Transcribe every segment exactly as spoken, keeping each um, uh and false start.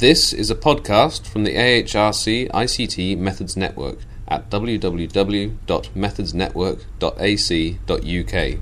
This is a podcast from the A H R C I C T Methods Network at w w w dot methods network dot a c dot u k.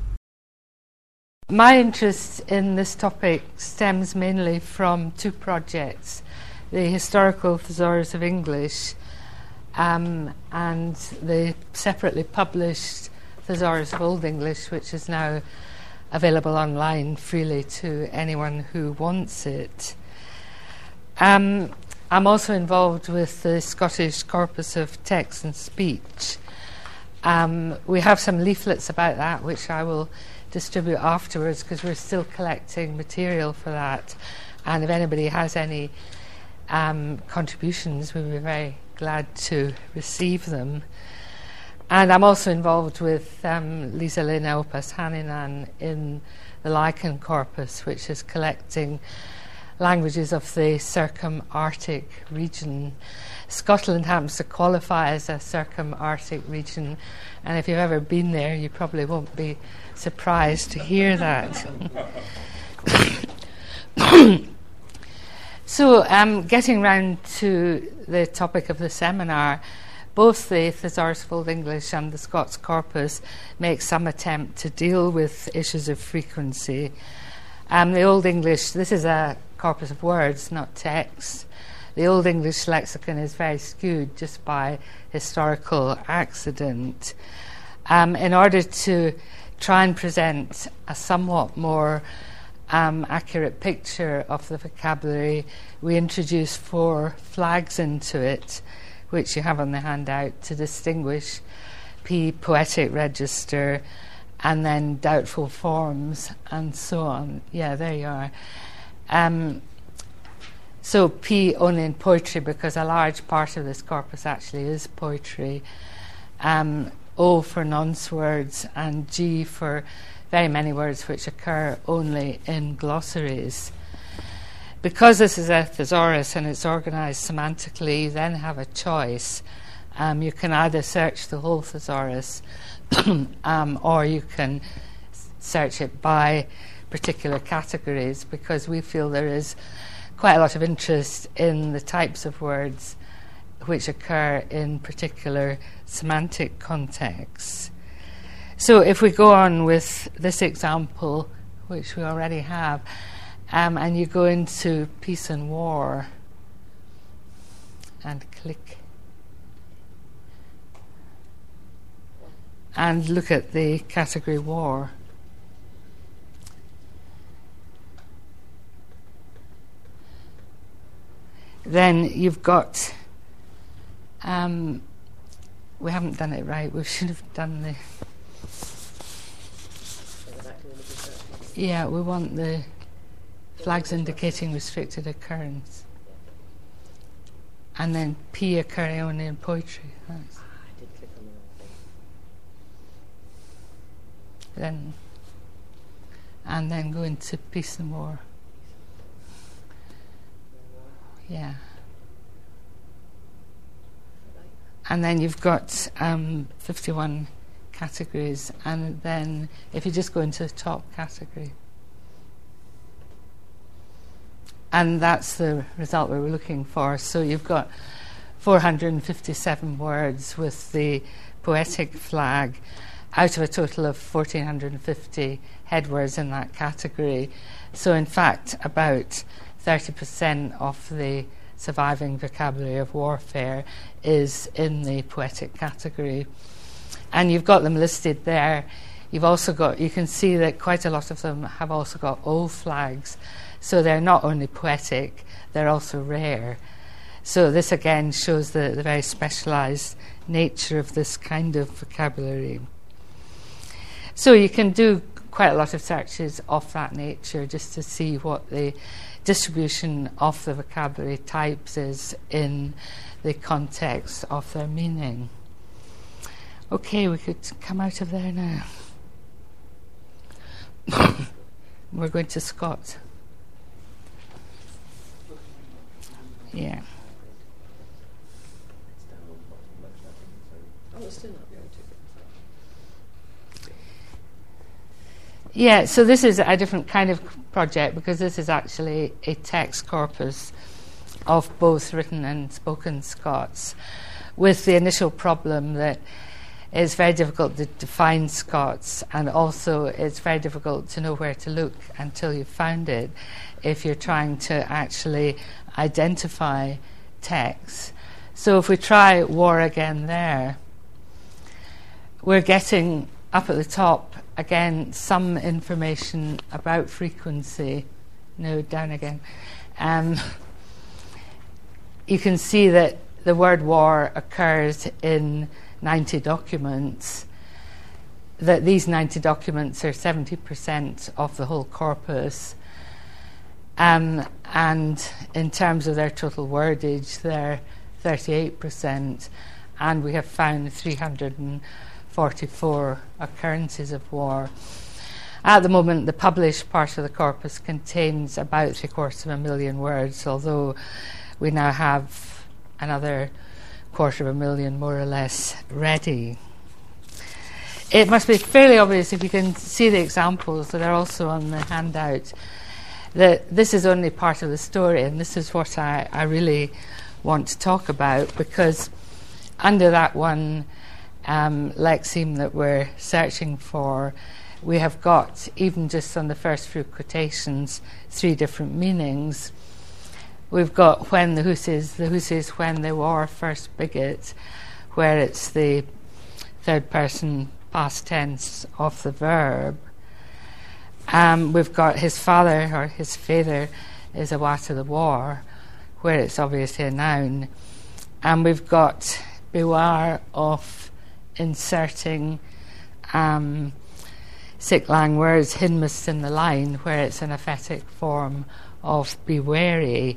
My interest in this topic stems mainly from two projects, the Historical Thesaurus of English um, and the separately published Thesaurus of Old English, which is now available online freely to anyone who wants it. Um, I'm also involved with the Scottish Corpus of Text and Speech. Um, we have some leaflets about that, which I will distribute afterwards because we're still collecting material for that. And if anybody has any um, contributions, we'd be very glad to receive them. And I'm also involved with um, Lisa-Lynn Elpas-Hanninan in the Lichen Corpus, which is collecting languages of the circum-Arctic region. Scotland happens to qualify as a circum-Arctic region, and if you've ever been there, you probably won't be surprised to hear that. So, um, getting round to the topic of the seminar, both the Thesaurus of Old English and the Scots Corpus make some attempt to deal with issues of frequency. Um, the Old English, this is a corpus of words, not text. The Old English lexicon is very skewed just by historical accident. Um, in order to try and present a somewhat more um, accurate picture of the vocabulary, we introduce four flags into it, which you have on the handout, to distinguish P, poetic register, and then doubtful forms, and so on. Yeah, there you are. Um, so P only in poetry, because a large part of this corpus actually is poetry. Um, O for nonce words, and G for very many words which occur only in glossaries. Because this is a thesaurus and it's organised semantically, you then have a choice. Um, you can either search the whole thesaurus um, or you can search it by particular categories, because we feel there is quite a lot of interest in the types of words which occur in particular semantic contexts. So if we go on with this example, which we already have, um, and you go into peace and war and click and look at the category war. Then you've got, um, we haven't done it right, we should have done the, yeah, we want the flags indicating restricted occurrence. And then P occurring only in poetry. That's then, and then go into peace and war. Yeah. And then you've got um, fifty-one categories, and then if you just go into the top category, and that's the result we were looking for. So you've got four hundred fifty-seven words with the poetic flag out of a total of one thousand four hundred fifty head words in that category. So in fact, about thirty percent of the surviving vocabulary of warfare is in the poetic category. And you've got them listed there. You've also got, you can see that quite a lot of them have also got O flags. So they're not only poetic, they're also rare. So this again shows the, the very specialised nature of this kind of vocabulary. So you can do quite a lot of searches of that nature just to see what the distribution of the vocabulary types is in the context of their meaning. Okay, we could come out of there now. We're going to Scott. Yeah. Yeah, so this is a different kind of project because this is actually a text corpus. of both written and spoken Scots, with the initial problem that it's very difficult to define Scots, and also it's very difficult to know where to look until you've found it if you're trying to actually identify texts. So if we try war again there, we're getting up at the top again some information about frequency. No, down again. Um, you can see that the word war occurs in ninety documents, that these ninety documents are seventy percent of the whole corpus, um, and in terms of their total wordage, they're thirty-eight percent, and we have found three hundred forty-four occurrences of war. At the moment, the published part of the corpus contains about three quarters of a million words, although we now have another quarter of a million more or less ready. It must be fairly obvious, if you can see the examples that are also on the handout, that this is only part of the story, and this is what I, I really want to talk about, because under that one um, lexeme that we're searching for, we have got, even just on the first few quotations, three different meanings. We've got when the Hussies, the Hussies when they were first bigot, where it's the third person past tense of the verb. Um, we've got his father, or his father, is a wat of the war, where it's obviously a noun. And we've got beware of inserting um, sick lang words, hinmust in the line, where it's an emphatic form of be wary.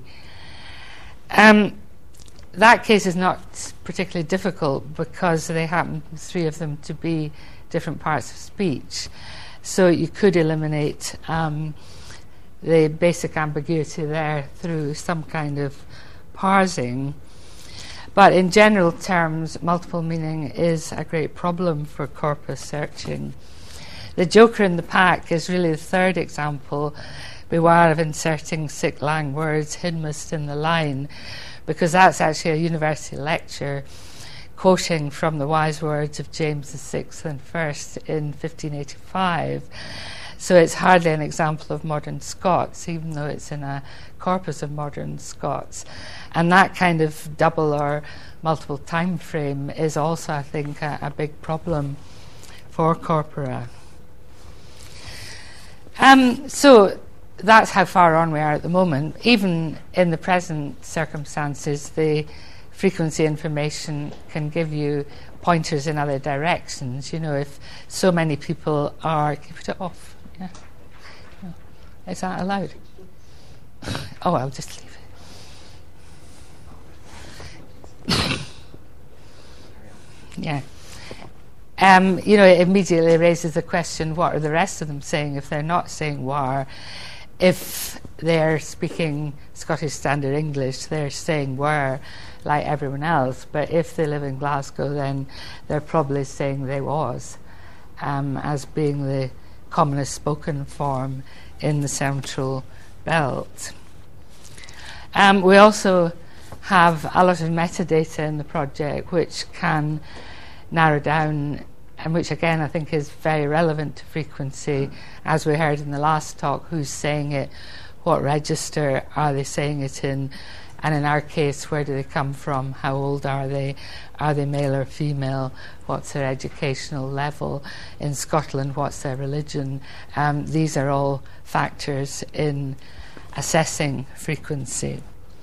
Um, that case is not particularly difficult because they happen, three of them, to be different parts of speech. So you could eliminate um, the basic ambiguity there through some kind of parsing. But in general terms, multiple meaning is a great problem for corpus searching. The joker in the pack is really the third example. Beware of inserting sick lang words, hinmust in the line, because that's actually a university lecture quoting from the wise words of James the Sixth and First in fifteen eighty-five. So it's hardly an example of modern Scots, even though it's in a corpus of modern Scots. And that kind of double or multiple time frame is also, I think, a, a big problem for corpora. Um, so that's how far on we are at the moment. Even in the present circumstances, the frequency information can give you pointers in other directions. You know, if so many people are... Can you put it off? Yeah. No. Is that allowed? Oh, I'll just leave it. Yeah. Um, you know, it immediately raises the question, what are the rest of them saying if they're not saying war? If they're speaking Scottish Standard English, they're saying were like everyone else. But if they live in Glasgow, then they're probably saying they was, um, as being the commonest spoken form in the Central Belt. Um, we also have a lot of metadata in the project which can narrow down, and which again I think is very relevant to frequency, as we heard in the last talk, who's saying it, what register are they saying it in, and in our case, where do they come from, how old are they, are they male or female, what's their educational level, in Scotland what's their religion. Um, these are all factors in assessing frequency.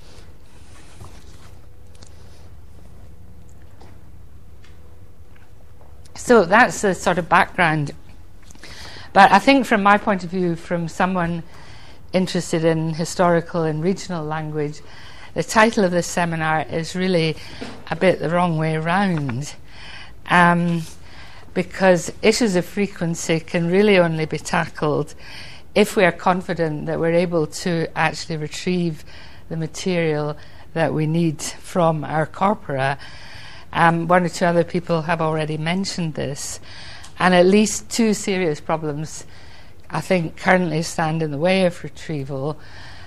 So that's the sort of background. But I think from my point of view, from someone interested in historical and regional language, the title of this seminar is really a bit the wrong way around, um, because issues of frequency can really only be tackled if we are confident that we're able to actually retrieve the material that we need from our corpora. Um, one or two other people have already mentioned this, and at least two serious problems, I think, currently stand in the way of retrieval.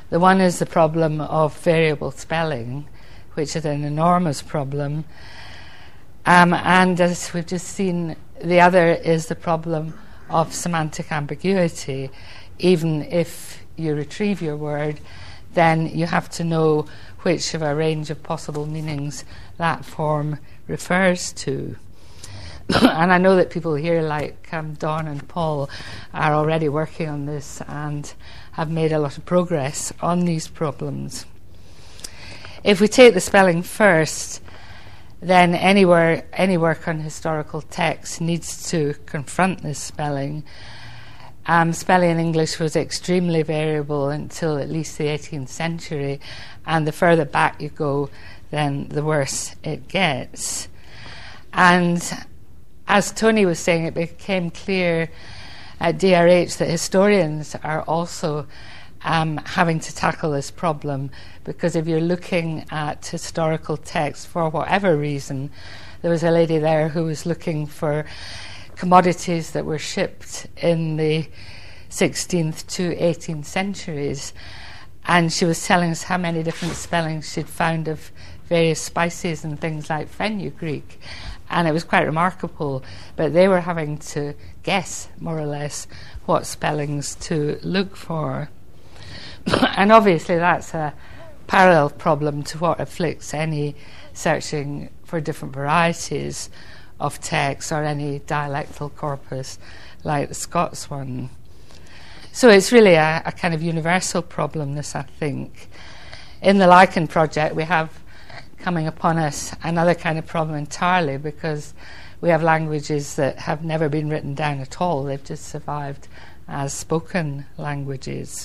The one is the problem of variable spelling, which is an enormous problem. Um, and as we've just seen, the other is the problem of semantic ambiguity. Even if you retrieve your word, then you have to know which of a range of possible meanings that form refers to. And I know that people here like um, Don and Paul are already working on this and have made a lot of progress on these problems. If we take the spelling first, then any, wor- any work on historical text needs to confront this spelling. Um, spelling in English was extremely variable until at least the eighteenth century, and the further back you go, then the worse it gets. And as Tony was saying, it became clear at D R H that historians are also um, having to tackle this problem, because if you're looking at historical texts for whatever reason, there was a lady there who was looking for commodities that were shipped in the sixteenth to eighteenth centuries, and she was telling us how many different spellings she'd found of various spices and things like fenugreek, and it was quite remarkable. But they were having to guess, more or less, what spellings to look for. And obviously that's a parallel problem to what afflicts any searching for different varieties of text or any dialectal corpus like the Scots one. So it's really a, a kind of universal problem, this, I think. In the Lichen project, we have coming upon us another kind of problem entirely, because we have languages that have never been written down at all. They've just survived as spoken languages.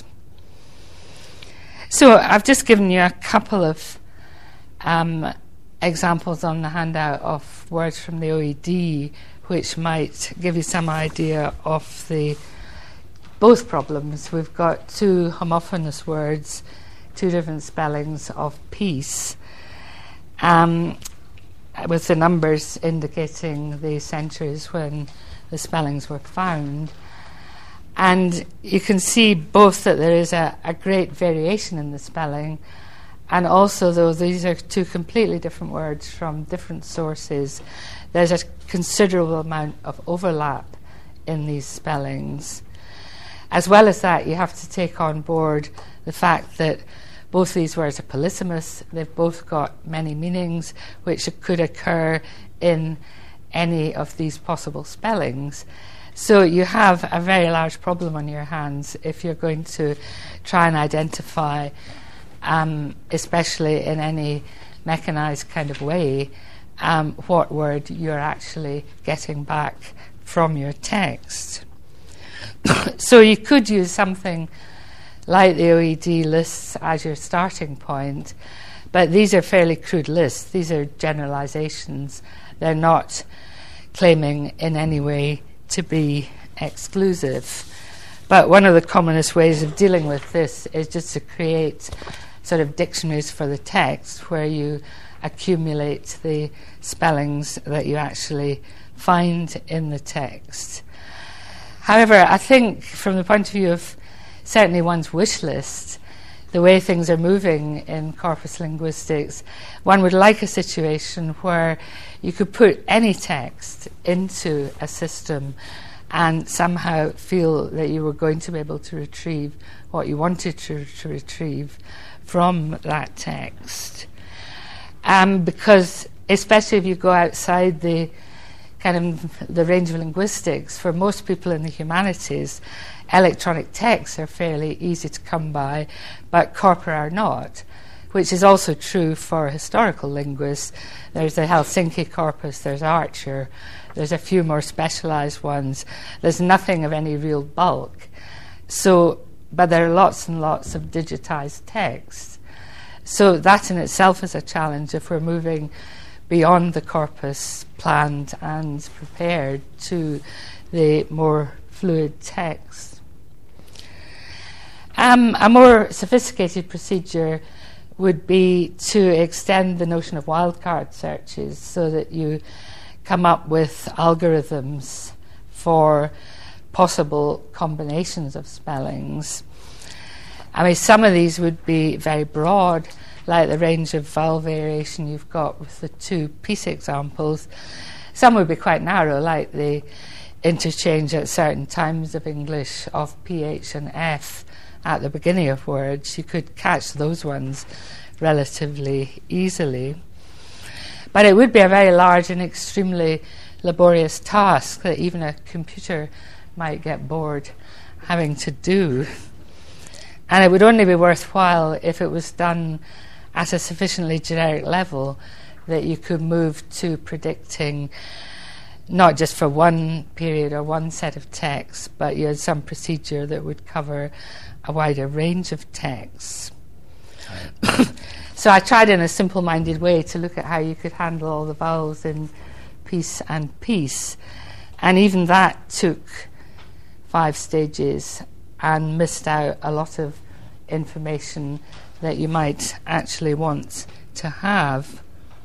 So I've just given you a couple of um, examples on the handout of words from the O E D, which might give you some idea of the both problems. We've got two homophonous words, two different spellings of peace, um, with the numbers indicating the centuries when the spellings were found. And you can see both that there is a, a great variation in the spelling, and also, though these are two completely different words from different sources, there's a considerable amount of overlap in these spellings. As well as that, you have to take on board the fact that both these words are polysemous. They've both got many meanings, which could occur in any of these possible spellings. So you have a very large problem on your hands if you're going to try and identify, um, especially in any mechanized kind of way, um, what word you're actually getting back from your text. So you could use something like the O E D lists as your starting point, but these are fairly crude lists. These are generalizations. They're not claiming in any way to be exclusive. But one of the commonest ways of dealing with this is just to create sort of dictionaries for the text, where you accumulate the spellings that you actually find in the text. However, I think from the point of view of certainly one's wish list, the way things are moving in corpus linguistics, one would like a situation where you could put any text into a system and somehow feel that you were going to be able to retrieve what you wanted to, to retrieve from that text. Um, because especially if you go outside the kind of the range of linguistics, for most people in the humanities, electronic texts are fairly easy to come by, but corpora are not, which is also true for historical linguists. There's the Helsinki corpus, there's Archer, there's a few more specialized ones. There's nothing of any real bulk. So, but there are lots and lots of digitized texts. So that in itself is a challenge if we're moving beyond the corpus planned and prepared to the more fluid text. Um, a more sophisticated procedure would be to extend the notion of wildcard searches so that you come up with algorithms for possible combinations of spellings. I mean, some of these would be very broad, like the range of vowel variation you've got with the two piece examples. Some would be quite narrow, like the interchange at certain times of English of P, H and F at the beginning of words. You could catch those ones relatively easily. But it would be a very large and extremely laborious task that even a computer might get bored having to do. And it would only be worthwhile if it was done at a sufficiently generic level that you could move to predicting not just for one period or one set of texts, but you had some procedure that would cover a wider range of texts. So I tried in a simple-minded way to look at how you could handle all the vowels in piece and piece. And even that took five stages and missed out a lot of information that you might actually want to have.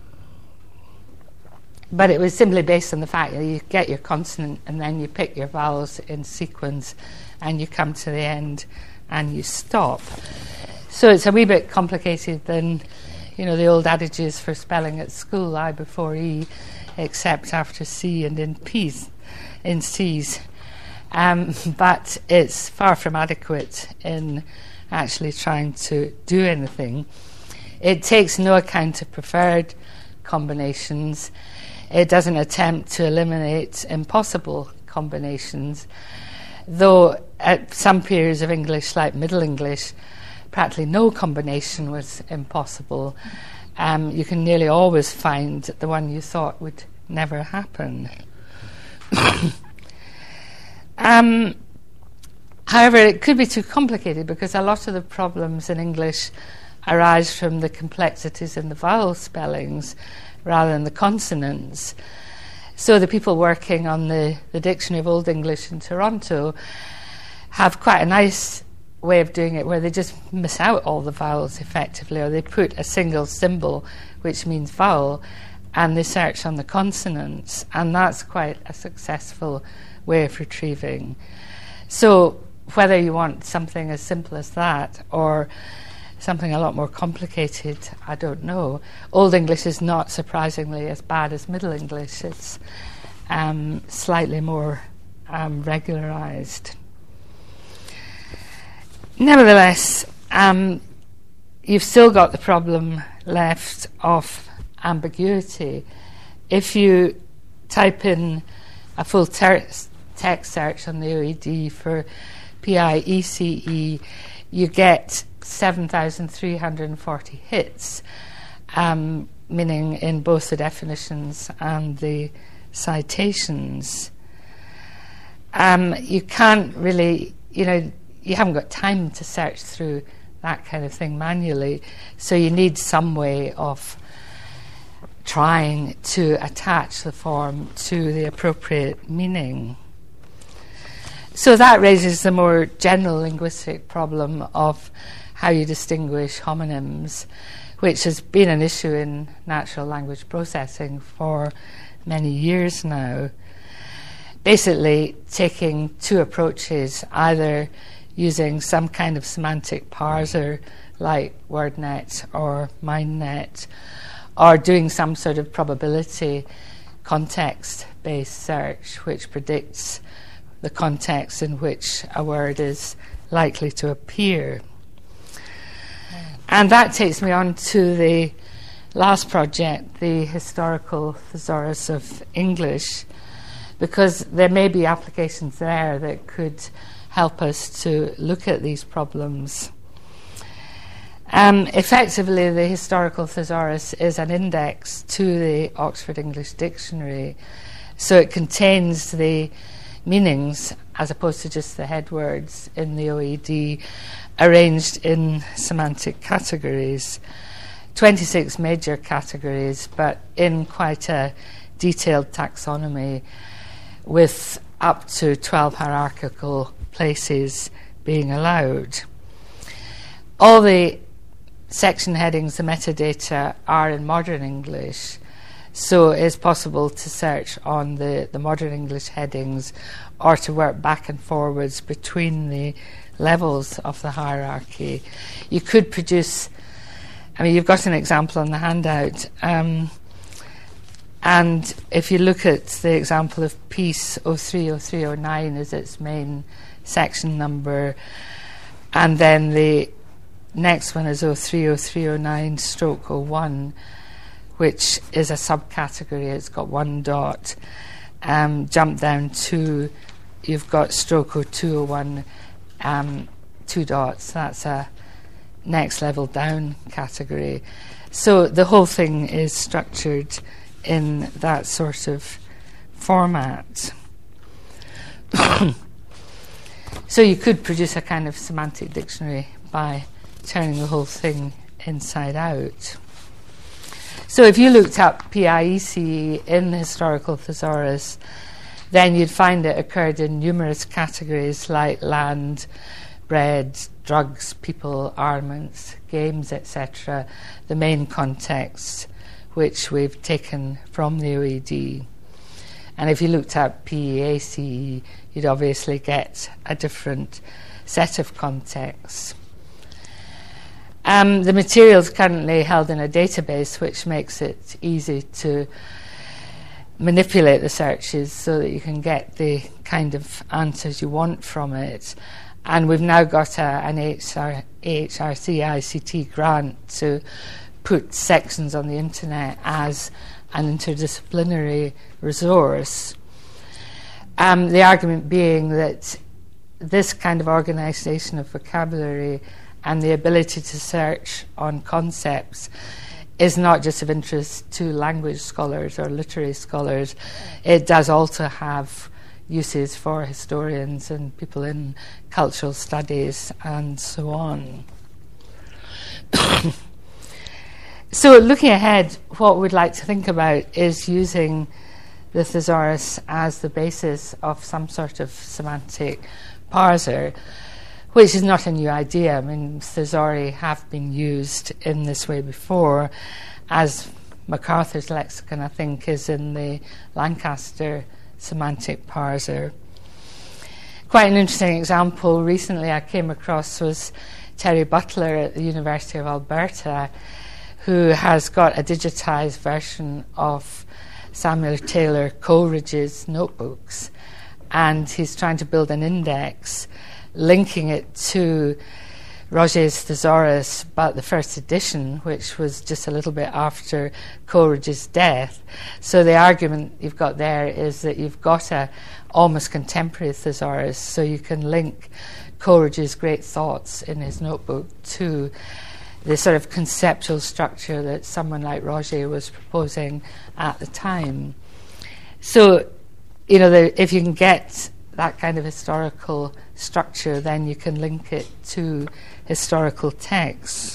But it was simply based on the fact that you get your consonant and then you pick your vowels in sequence and you come to the end and you stop. So it's a wee bit complicated than, you know, the old adages for spelling at school, I before E, except after C and in P's, in C's. Um, but it's far from adequate in actually trying to do anything. It takes no account of preferred combinations. It doesn't attempt to eliminate impossible combinations, though at some periods of English, like Middle English, practically no combination was impossible. Um, you can nearly always find the one you thought would never happen. um, however, it could be too complicated because a lot of the problems in English arise from the complexities in the vowel spellings rather than the consonants. So the people working on the, the Dictionary of Old English in Toronto have quite a nice way of doing it where they just miss out all the vowels effectively, or they put a single symbol which means vowel and they search on the consonants, and that's quite a successful way of retrieving. So whether you want something as simple as that or something a lot more complicated, I don't know. Old English is not surprisingly as bad as Middle English. It's um, slightly more um, regularized. Nevertheless, um, you've still got the problem left of ambiguity. If you type in a full ter- text search on the O E D for P I E C E, you get seven thousand three hundred forty hits, um, meaning in both the definitions and the citations. Um, you can't really, you know, you haven't got time to search through that kind of thing manually, so you need some way of trying to attach the form to the appropriate meaning. So that raises the more general linguistic problem of how you distinguish homonyms, which has been an issue in natural language processing for many years now. Basically, taking two approaches, either using some kind of semantic parser like WordNet or MindNet, or doing some sort of probability context-based search which predicts the context in which a word is likely to appear. And that takes me on to the last project, the Historical Thesaurus of English, because there may be applications there that could help us to look at these problems. Um, effectively, the Historical Thesaurus is an index to the Oxford English Dictionary, so it contains the meanings, as opposed to just the head words in the O E D, arranged in semantic categories. twenty-six major categories, but in quite a detailed taxonomy, with up to twelve hierarchical places being allowed. All the section headings, the metadata, are in modern English, so it's possible to search on the, the modern English headings or to work back and forwards between the levels of the hierarchy. You could produce, I mean, you've got an example on the handout, um, and if you look at the example of piece oh three oh three oh nine as its main section number, and then the next one is oh three oh three oh nine stroke oh one, which is a subcategory. It's got one dot. Um, jump down to, you've got stroke oh two oh one, um, two dots. That's a next level down category. So the whole thing is structured in that sort of format. So you could produce a kind of semantic dictionary by turning the whole thing inside out. So if you looked up P I E C E in the historical thesaurus, then you'd find it occurred in numerous categories like land, bread, drugs, people, armaments, games, et cetera, the main context which we've taken from the O E D. And if you looked at P E A C E, you'd obviously get a different set of contexts. Um, the material is currently held in a database, which makes it easy to manipulate the searches so that you can get the kind of answers you want from it. And we've now got a, an A H R C I C T grant to put sections on the internet as an interdisciplinary resource. Um, the argument being that this kind of organisation of vocabulary and the ability to search on concepts is not just of interest to language scholars or literary scholars. It does also have uses for historians and people in cultural studies and so on. So looking ahead, what we'd like to think about is using the thesaurus as the basis of some sort of semantic parser, which is not a new idea. I mean, thesauri have been used in this way before, as MacArthur's lexicon, I think, is in the Lancaster semantic parser. Quite an interesting example recently I came across was Terry Butler at the University of Alberta, who has got a digitised version of Samuel Taylor Coleridge's notebooks, and he's trying to build an index linking it to Roget's Thesaurus, but the first edition, which was just a little bit after Coleridge's death. So the argument you've got there is that you've got a almost contemporary thesaurus, so you can link Coleridge's great thoughts in his notebook to the sort of conceptual structure that someone like Roget was proposing at the time. So, you know, the, if you can get that kind of historical structure, then you can link it to historical texts.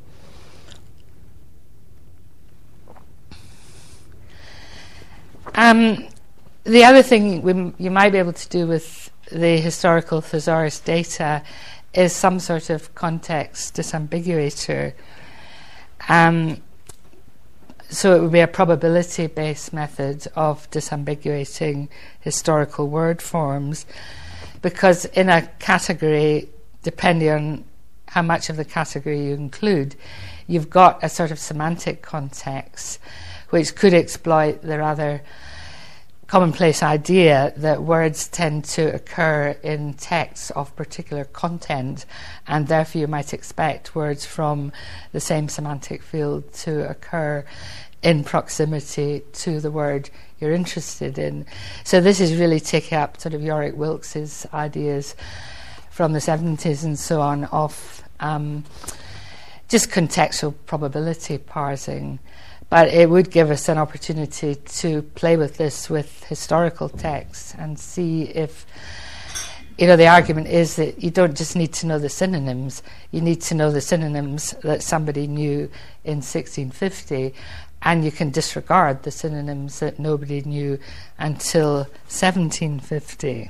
Um, the other thing we m- you might be able to do with the historical thesaurus data is some sort of context disambiguator. Um, so it would be a probability-based method of disambiguating historical word forms, because in a category, depending on how much of the category you include, you've got a sort of semantic context which could exploit the rather commonplace idea that words tend to occur in texts of particular content, and therefore you might expect words from the same semantic field to occur in proximity to the word you're interested in. So this is really taking up sort of Yorick Wilkes's ideas from the seventies and so on of um, just contextual probability parsing. But it would give us an opportunity to play with this with historical texts and see if, you know, the argument is that you don't just need to know the synonyms, you need to know the synonyms that somebody knew in sixteen fifty, and you can disregard the synonyms that nobody knew until seventeen fifty.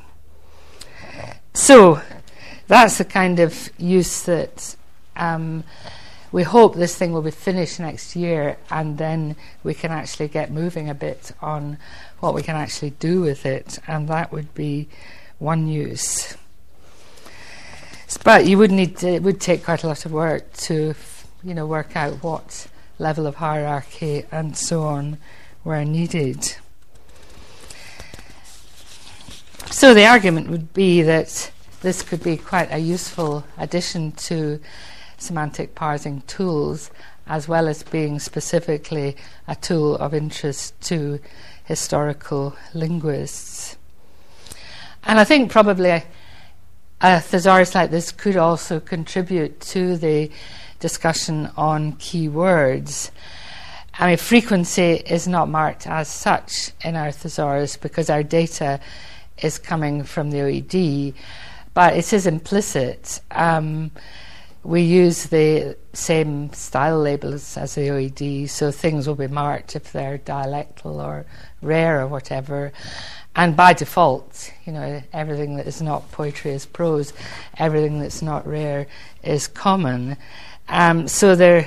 So that's the kind of use that um, we hope this thing will be finished next year, and then we can actually get moving a bit on what we can actually do with it, and that would be one use. But you would need to, it would take quite a lot of work to, you know, work out what level of hierarchy and so on were needed. So the argument would be that this could be quite a useful addition to semantic parsing tools, as well as being specifically a tool of interest to historical linguists. And I think probably a, a thesaurus like this could also contribute to the discussion on keywords. I mean, frequency is not marked as such in our thesaurus because our data is coming from the O E D, but it is implicit. Um, we use the same style labels as the O E D, so things will be marked if they're dialectal or rare or whatever. And by default, you know, everything that is not poetry is prose, everything that's not rare is common. Um, so there,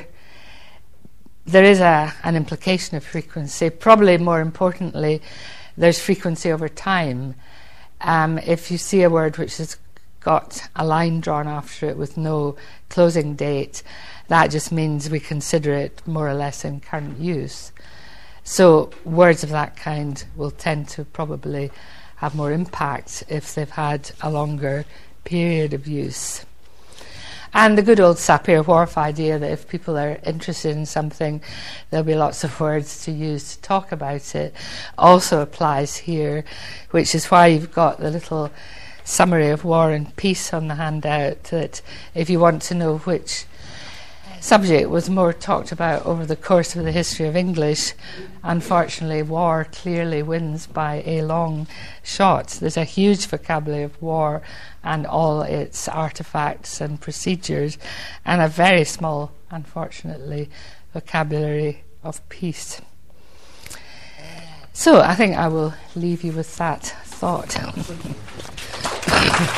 there is a, an implication of frequency. Probably more importantly, there's frequency over time. Um, if you see a word which has got a line drawn after it with no closing date, that just means we consider it more or less in current use. So words of that kind will tend to probably have more impact if they've had a longer period of use. And the good old Sapir-Whorf idea that if people are interested in something, there'll be lots of words to use to talk about it, also applies here, which is why you've got the little summary of War and Peace on the handout, that if you want to know which subject was more talked about over the course of the history of English, unfortunately war clearly wins by a long shot. There's a huge vocabulary of war and all its artifacts and procedures, and a very small, unfortunately, vocabulary of peace. So I think I will leave you with that thought.